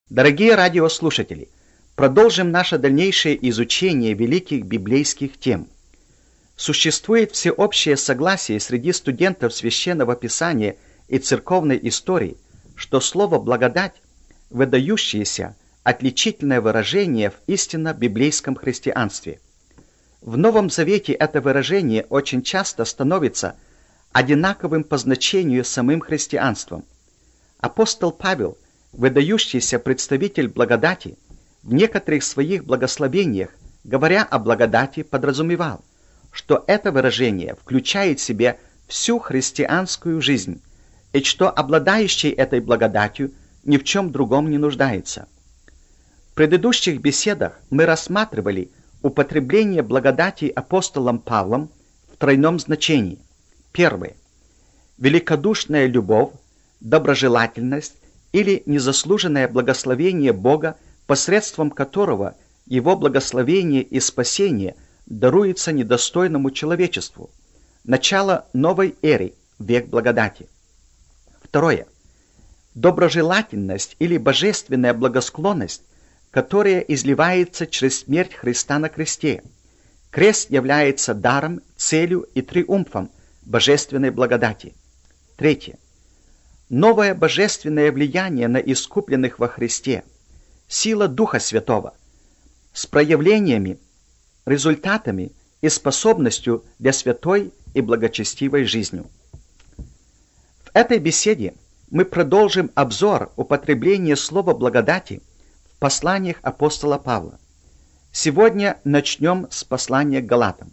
Дорогие радиослушатели, продолжим наше дальнейшее изучение великих библейских тем. Существует всеобщее согласие среди студентов Священного Писания и церковной истории, что слово «благодать» – выдающееся, отличительное выражение в истинно библейском христианстве. В Новом Завете это выражение очень часто становится одинаковым по значению с самым христианством. Апостол Павел, выдающийся представитель благодати, в некоторых своих благословениях, говоря о благодати, подразумевал, что это выражение включает в себя всю христианскую жизнь, и что обладающий этой благодатью ни в чем другом не нуждается. В предыдущих беседах мы рассматривали употребление благодати апостолом Павлом в тройном значении. Первое. Великодушная любовь, доброжелательность или незаслуженное благословение Бога, посредством которого Его благословение и спасение даруется недостойному человечеству. Начало новой эры, век благодати. Второе. Доброжелательность или божественная благосклонность, которая изливается через смерть Христа на кресте. Крест является даром, целью и триумфом божественной благодати. Третье. Новое божественное влияние на искупленных во Христе, сила Духа Святого, с проявлениями, результатами и способностью для святой и благочестивой жизни. В этой беседе мы продолжим обзор употребления слова «благодати» в посланиях апостола Павла. Сегодня начнем с послания к Галатам.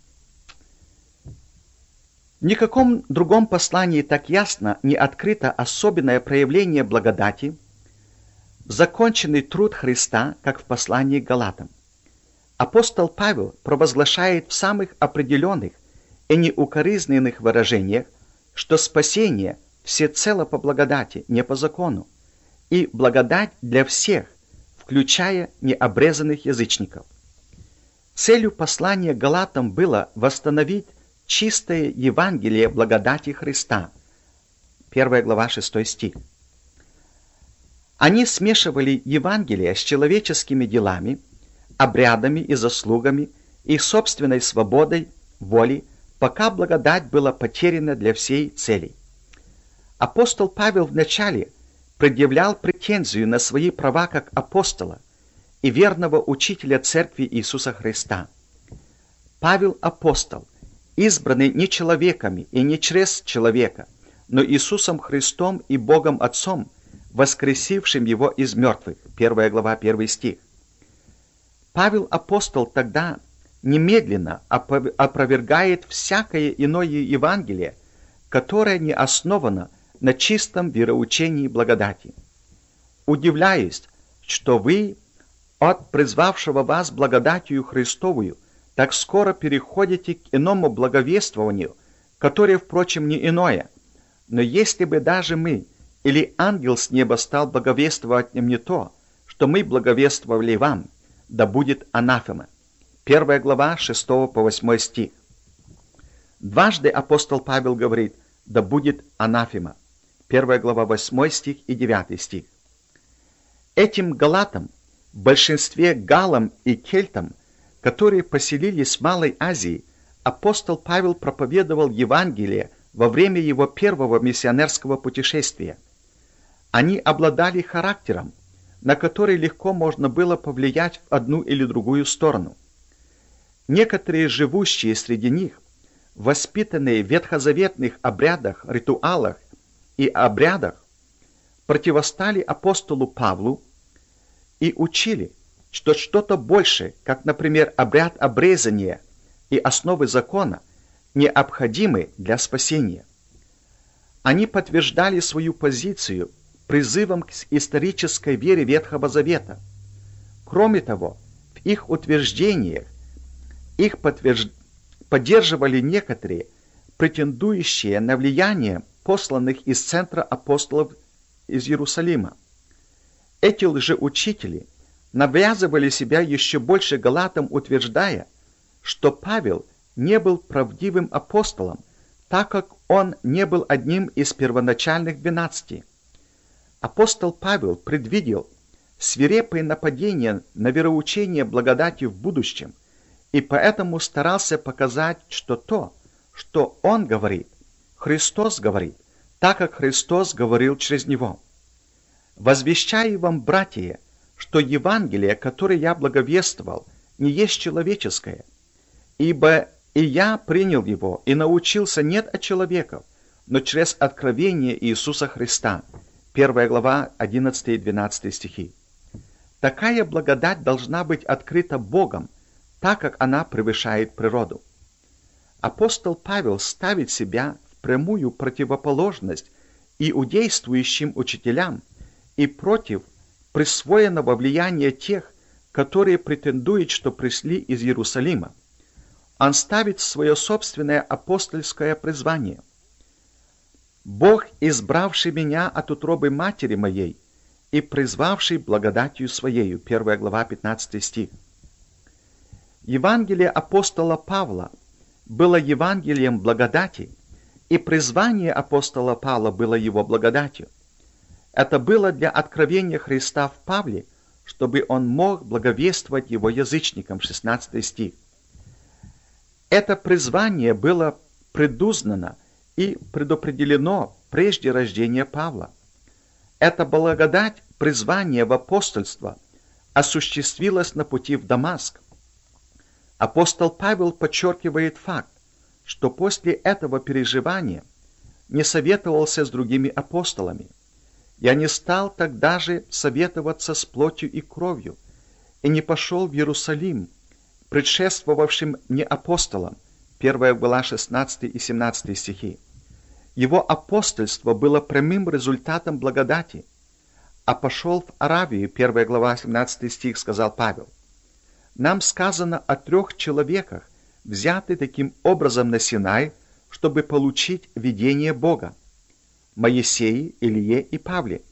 В никаком другом послании так ясно не открыто особенное проявление благодати, законченный труд Христа, как в послании к Галатам. Апостол Павел провозглашает в самых определенных и неукоризненных выражениях, что спасение всецело по благодати, не по закону, и благодать для всех, включая необрезанных язычников. Целью послания к Галатам было восстановить чистое Евангелие благодати Христа. 1 глава 6 стих. Они смешивали Евангелие с человеческими делами, обрядами и заслугами и собственной свободой воли, пока благодать была потеряна для всей цели. Апостол Павел вначале предъявлял претензию на свои права как апостола и верного учителя Церкви Иисуса Христа. Павел апостол, избранный не человеками и не через человека, но Иисусом Христом и Богом Отцом, воскресившим Его из мертвых. 1 глава 1 стих. Павел апостол тогда немедленно опровергает всякое иное Евангелие, которое не основано на чистом вероучении благодати. Удивляюсь, что вы от призвавшего вас благодатью Христовую так скоро переходите к иному благовествованию, которое, впрочем, не иное. Но если бы даже мы или ангел с неба стал благовествовать им не то, что мы благовествовали вам, да будет анафема. 1 глава 6 по 8 стих. Дважды апостол Павел говорит «да будет анафема». 1 глава 8 стих и 9 стих. Этим галатам, в большинстве галам и кельтам, которые поселились в Малой Азии, апостол Павел проповедовал Евангелие во время его первого миссионерского путешествия. Они обладали характером, на который легко можно было повлиять в одну или другую сторону. Некоторые живущие среди них, воспитанные в ветхозаветных обрядах, ритуалах и обрядах, противостали апостолу Павлу и учили, что что-то больше, как, например, обряд обрезания и основы закона, необходимы для спасения. Они подтверждали свою позицию призывом к исторической вере Ветхого Завета. Кроме того, в их утверждениях их поддерживали некоторые, претендующие на влияние посланных из центра апостолов из Иерусалима. Эти лжеучители навязывали себя еще больше галатам, утверждая, что Павел не был правдивым апостолом, так как он не был одним из первоначальных 12. Апостол Павел предвидел свирепые нападения на вероучение благодати в будущем, и поэтому старался показать, что то, что он говорит, Христос говорит, так как Христос говорил через него. «Возвещаю вам, братья, что Евангелие, которое я благовествовал, не есть человеческое, ибо и я принял его и научился не от человеков, но через откровение Иисуса Христа». 1 глава, 11 и 12 стихи. Такая благодать должна быть открыта Богом, так как она превышает природу. Апостол Павел ставит себя в прямую противоположность иудействующим учителям и против присвоенного влияния тех, которые претендуют, что пришли из Иерусалима. Он ставит свое собственное апостольское призвание. «Бог, избравший меня от утробы матери моей и призвавший благодатью Своею». 1 глава, 15 стих. Евангелие апостола Павла было Евангелием благодати, и призвание апостола Павла было его благодатью. Это было для откровения Христа в Павле, чтобы он мог благовествовать его язычникам. 16 стих. Это призвание было предузнано и предопределено прежде рождения Павла. Эта благодать призвания в апостольство осуществилась на пути в Дамаск. Апостол Павел подчеркивает факт, что после этого переживания не советовался с другими апостолами. «Я не стал тогда же советоваться с плотью и кровью, и не пошел в Иерусалим, предшествовавшим мне апостолам». 1 глава 16 и 17 стихи. Его апостольство было прямым результатом благодати. «А пошел в Аравию», 1 глава 17 стих, сказал Павел. Нам сказано о 3 человеках, взятых таким образом на Синай, чтобы получить видение Бога: Моисее, Илие и Павле.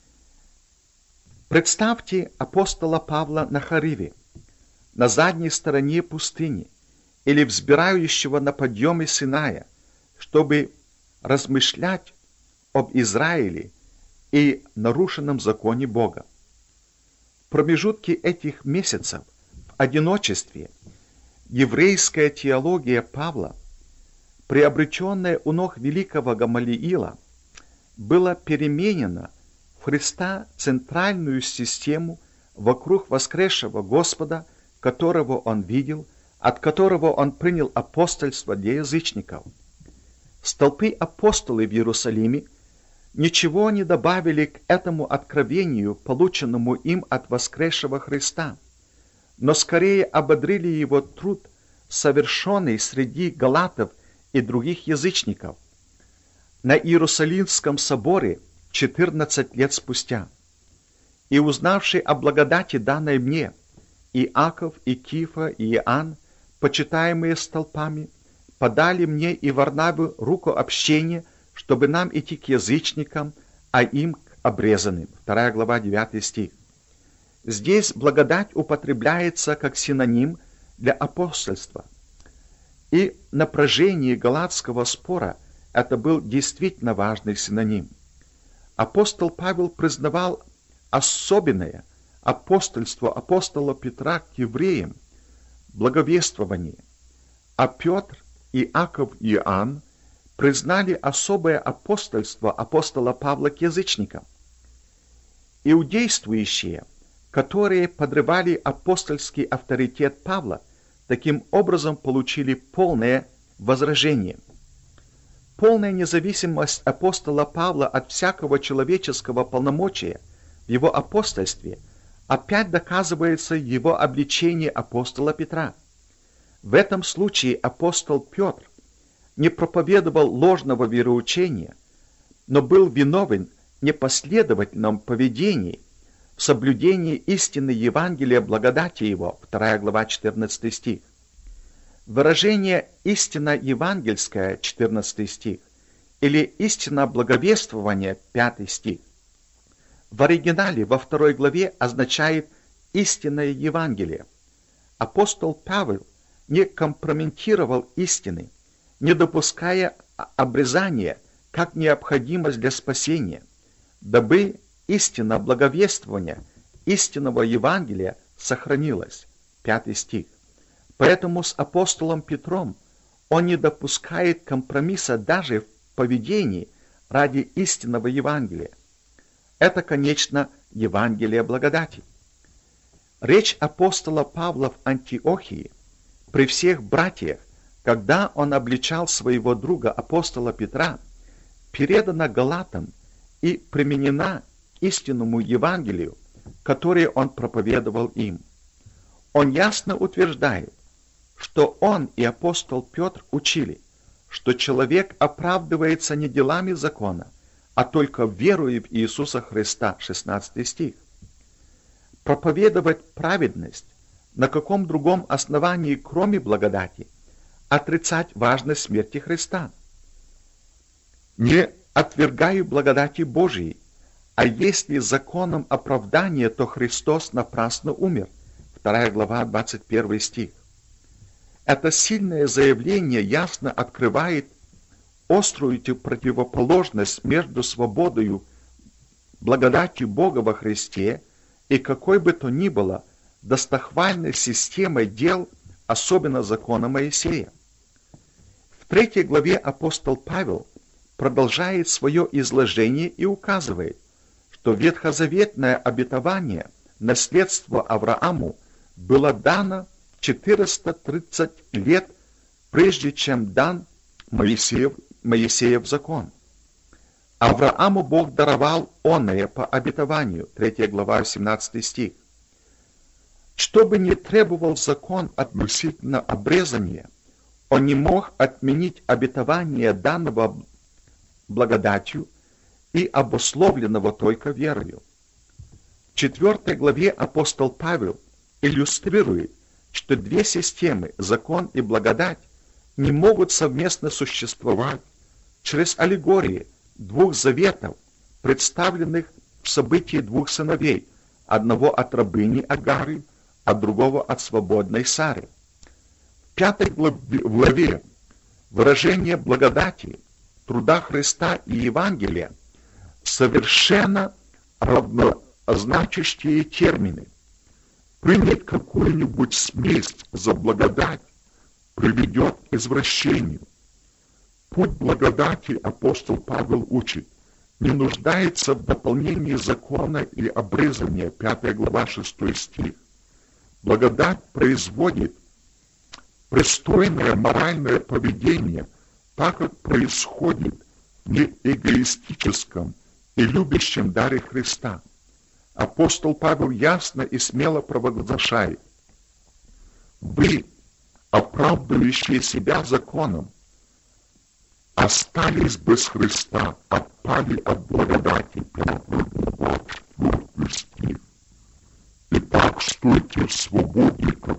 Представьте апостола Павла на Хариве, на задней стороне пустыни, или взбирающего на подъеме Синая, чтобы размышлять об Израиле и нарушенном законе Бога. В промежутке этих месяцев в одиночестве еврейская теология Павла, приобретенная у ног великого Гамалиила, была переменена в Христа центральную систему вокруг воскресшего Господа, которого он видел, от которого он принял апостольство для язычников. Столпы апостолы в Иерусалиме ничего не добавили к этому откровению, полученному им от воскресшего Христа, но скорее ободрили его труд, совершенный среди галатов и других язычников на Иерусалимском соборе 14 лет спустя. «И узнавший о благодати, данной мне, Иаков, и Кифа, и Иоанн, почитаемые столпами, подали мне и Варнаву руку общения, чтобы нам идти к язычникам, а им к обрезанным». 2 глава, 9 стих. Здесь благодать употребляется как синоним для апостольства. И на напряжении галатского спора это был действительно важный синоним. Апостол Павел признавал особенное апостольство апостола Петра к евреям, благовествование, а Петр, Иаков и Иоанн признали особое апостольство апостола Павла к язычникам. Иудействующие, которые подрывали апостольский авторитет Павла, таким образом получили полное возражение. Полная независимость апостола Павла от всякого человеческого полномочия в его апостольстве опять доказывается его обличение апостола Петра. В этом случае апостол Петр не проповедовал ложного вероучения, но был виновен в непоследовательном поведении, в соблюдении истины Евангелия благодати его, 2 глава 14 стих. Выражение «истина евангельская», 14 стих, или «истина благовествования», 5 стих, в оригинале во 2 главе означает «истинное Евангелие». Апостол Павел не компрометировал истины, не допуская обрезания как необходимость для спасения, дабы истина благовествования истинного Евангелия сохранилась. 5 стих. Поэтому с апостолом Петром он не допускает компромисса даже в поведении ради истинного Евангелия. Это, конечно, Евангелие благодати. Речь апостола Павла в Антиохии при всех братьях, когда он обличал своего друга апостола Петра, передана галатам и применена истинному Евангелию, которое он проповедовал им. Он ясно утверждает, что он и апостол Петр учили, что человек оправдывается не делами закона, а только верою в Иисуса Христа, 16 стих. Проповедовать праведность на каком другом основании, кроме благодати, отрицать важность смерти Христа? Не отвергаю благодати Божией, а если законом оправдания, то Христос напрасно умер. 2 глава, 21 стих. Это сильное заявление ясно открывает острую противоположность между свободою, благодатью Бога во Христе и какой бы то ни было достохвальной системой дел, особенно закона Моисея. В 3 главе апостол Павел продолжает свое изложение и указывает, что ветхозаветное обетование, наследство Аврааму, было дано 430 лет, прежде чем дан Моисеев закон. Аврааму Бог даровал оное по обетованию, 3 глава, 17 стих. Что бы ни требовал закон относительно обрезания, он не мог отменить обетование данного благодатью и обусловленного только верою. В 4 главе апостол Павел иллюстрирует, что две системы, закон и благодать, не могут совместно существовать через аллегории двух заветов, представленных в событии двух сыновей, одного от рабыни Агары, а другого от свободной Сары. В 5 главе выражение благодати, труда Христа и Евангелия совершенно равнозначащие термины. Принять какую-нибудь смесь за благодать приведет к извращению. Путь благодати, апостол Павел учит, не нуждается в дополнении закона или обрезания, 5 глава, 6 стих. Благодать производит пристойное моральное поведение, так как происходит в неэгоистическом и любящем даре Христа. Апостол Павел ясно и смело провозглашает: вы, оправдывающие себя законом, остались без Христа, отпали от благодати. 5 глава, 4 стих. Итак, стойте в свободе, как